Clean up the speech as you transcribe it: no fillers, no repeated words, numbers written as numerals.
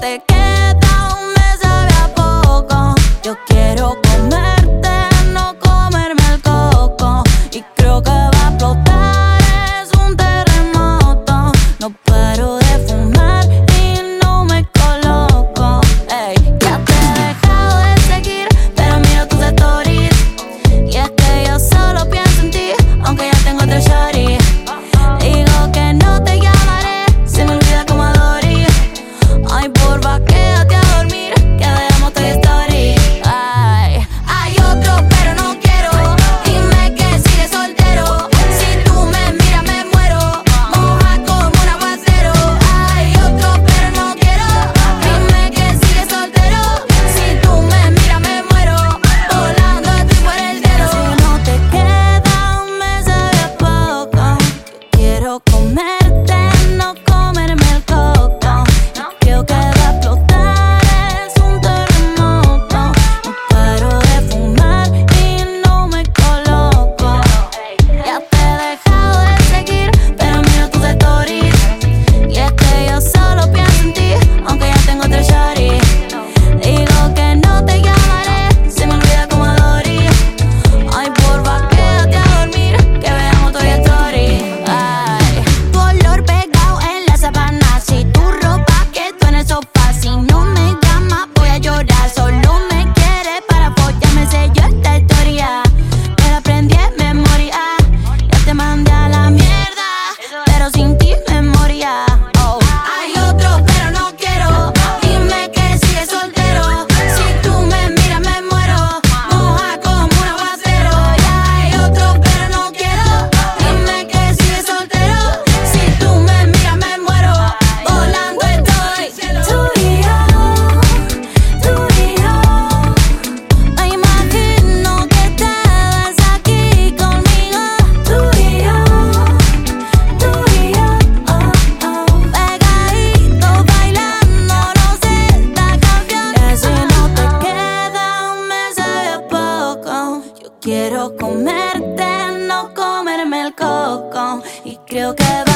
te queda un mes sabe a poco. Yo quiero comerte, no comerme el coco. Y creo que va a explotar, es un terremoto. No paro de fumar y no me coloco. Ey, ya te he dejado de seguir, pero miro tus stories. Y es que yo solo pienso en ti, aunque ya tengo otro shorty. Digo que no te llamaré, se me olvida como a Dory. Ay, porfa, quédate a dormir, que veamos Toy Story. Ay, hay otro, pero no quiero. Dime que sigues soltero. Si tú me miras, me muero. Moja como un aguacero. Hay otro, pero no quiero. Dime que sigues soltero. Si tú me miras, me muero. Volando estoy por el cielo. Si no te queda un mes sabe a poco. Quiero comerte, no comerme el coco. Creo que va a explotar, es un terremoto. No paro de fumar y no me coloco. Ya te he dejado de seguir, pero miro tus stories. Y es que yo solo pienso en ti, aunque ya tengo otro shorty. Digo que no te llamaré, se me olvida como a Dory. Ay, porfa, quédate a dormir, que veamos Toy Story. Ay, tu olor pegado en la sabana. Si tu ropa quedó en el sofá. Si no me llamas voy a llorar. Solo me quieres para follarme, sé yo esta historia. Me la aprendí en memoria. Ya te mandé a la mierda, pero sin ti me moría. Oh. Hay otro, pero no quiero. Dime que sigues soltero. Si tú me miras, me muero. Moja como un aguacero. Ya hay otro, pero no quiero. Dime que sigues soltero. Si tú me miras, me muero. Volando estoy. Tú y yo, tú y yo. Me imagino que te ves aquí conmigo. Tú y yo, oh, oh. Pegadito bailando, no sé esta canción. Que si no te queda un mes sabe a poco. Yo quiero comerte, no comerme el coco. Y creo que